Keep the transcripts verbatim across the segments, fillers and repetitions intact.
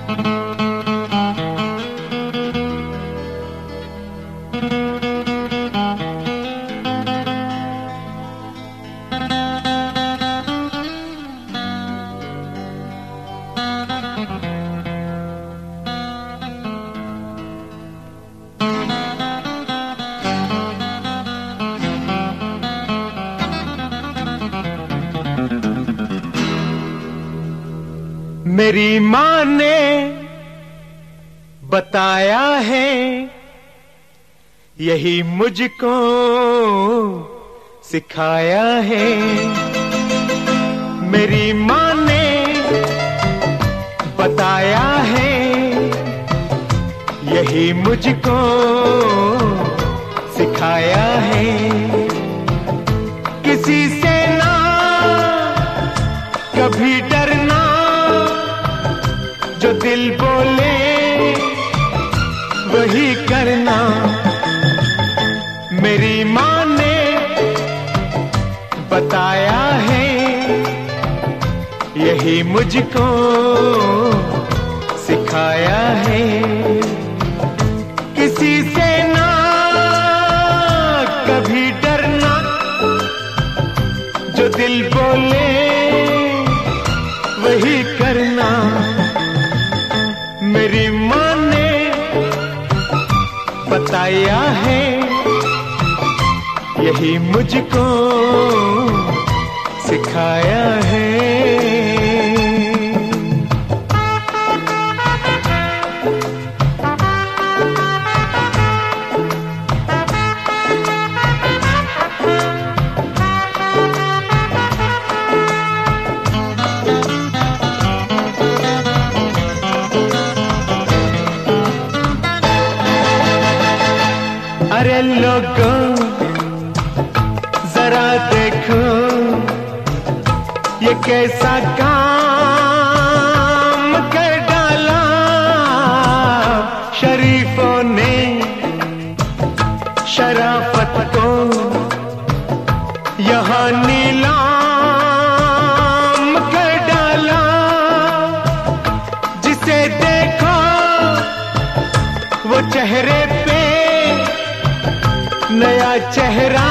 मेरी माँ ने बताया है, यही मुझको सिखाया है। मेरी माँ ने बताया है, यही मुझको सिखाया है। किसी से ना कभी डरना, जो दिल बोले वही करना। मेरी माँ ने बताया है, यही मुझको सिखाया है। किसी से ना कभी डरना, जो दिल बोले वही करना। मेरी माँ ने बताया है, यही मुझको सिखाया है। अरे लोगों जरा देखो, ये कैसा काम कर डाला शरीफों ने। शराफत को यहाँ नीलाम कर डाला। जिसे देखो वो चेहरे पे नया चेहरा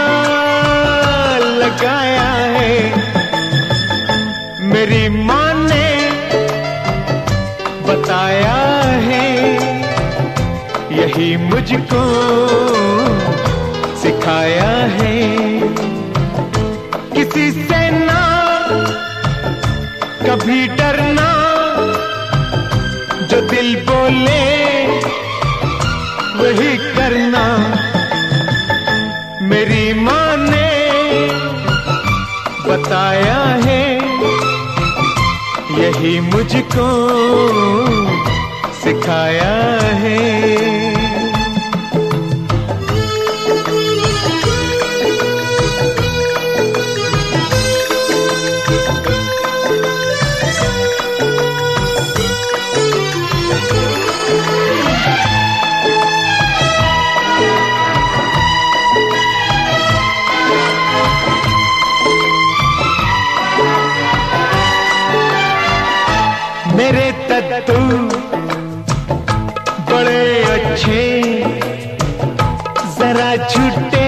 लगाया है। मेरी माँ ने बताया है, यही मुझको सिखाया है। किसी से ना कभी डरना, जो दिल बोले वही करना। मेरी माँ ने बताया है, यही मुझको सिखाया है। मेरे तत्तू बड़े अच्छे, जरा झूठे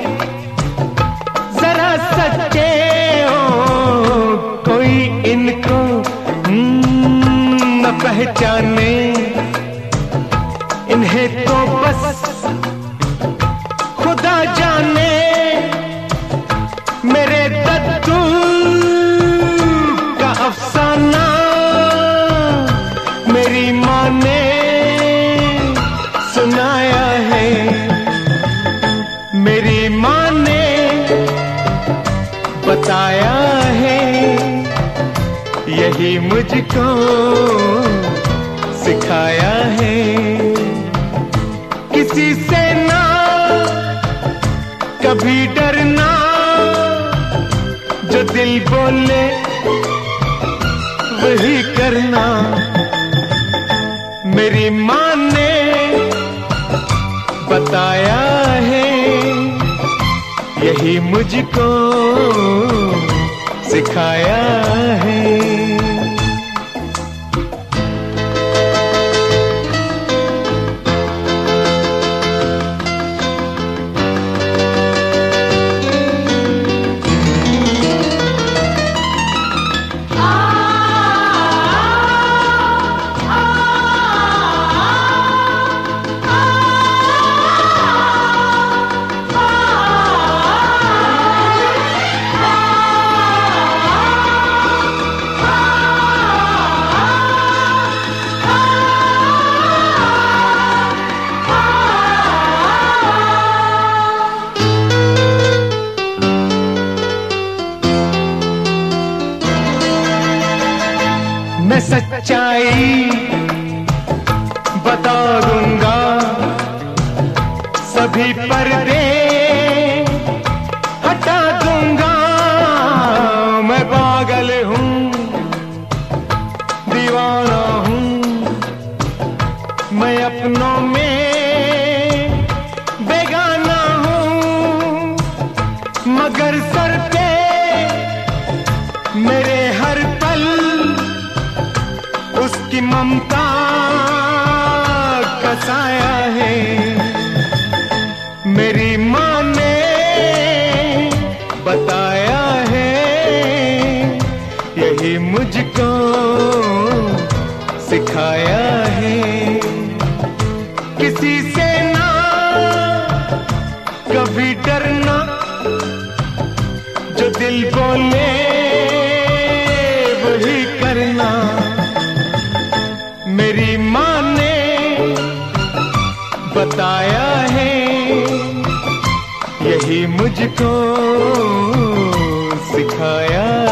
जरा सच्चे हो। कोई इनको न पहचाने, इन्हें तो बस खुदा जाने। मेरे तत्तू का अफसाना मेरी माँ ने सुनाया है। मेरी माँ ने बताया है, यही मुझको सिखाया है। किसी से ना कभी डरना, जो दिल बोले वही करना। मेरी माँ ने बताया है, यही मुझको सिखाया है। सच्चाई बता दूंगा, सभी पर्दे हटा दूंगा। मैं पागल हूँ, दीवाना हूँ, मैं अपनों में बेगाना हूँ, मगर सर पे मेरे हर पल उसकी ममता का साया है। मेरी माँ ने बताया है, यही मुझको सिखाया है। किसी से ना कभी डरना, जो दिल बोले वही करना। मेरी माँ ने बताया है, यही मुझको सिखाया